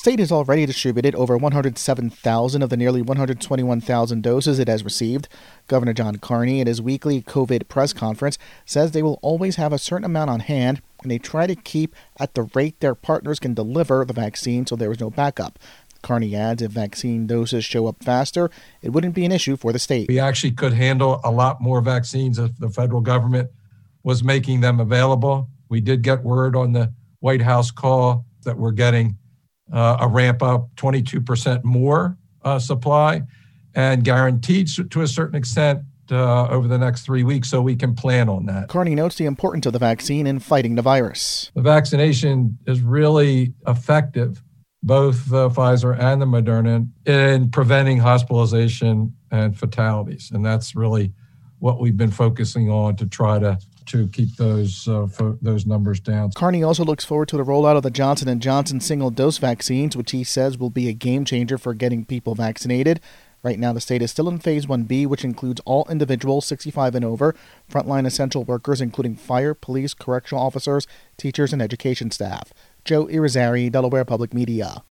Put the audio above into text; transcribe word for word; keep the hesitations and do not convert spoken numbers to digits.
state has already distributed over one hundred seven thousand of the nearly one hundred twenty-one thousand doses it has received. Governor John Carney, at his weekly COVID press conference, says they will always have a certain amount on hand, and they try to keep at the rate their partners can deliver the vaccine so there is no backup. Carney adds if vaccine doses show up faster, it wouldn't be an issue for the state. We actually could handle a lot more vaccines if the federal government was making them available. We did get word on the White House call that we're getting uh, a ramp up twenty-two percent more uh, supply and guaranteed to a certain extent uh, over the next three weeks so we can plan on that. Carney notes the importance of the vaccine in fighting the virus. The vaccination is really effective, both the Pfizer and the Moderna, in preventing hospitalization and fatalities. And that's really what we've been focusing on to try to to keep those uh, fo- those numbers down. Carney also looks forward to the rollout of the Johnson and Johnson single-dose vaccines, which he says will be a game-changer for getting people vaccinated. Right now, the state is still in Phase one B, which includes all individuals sixty-five and over, frontline essential workers, including fire, police, correctional officers, teachers, and education staff. Joe Irizarry, Delaware Public Media.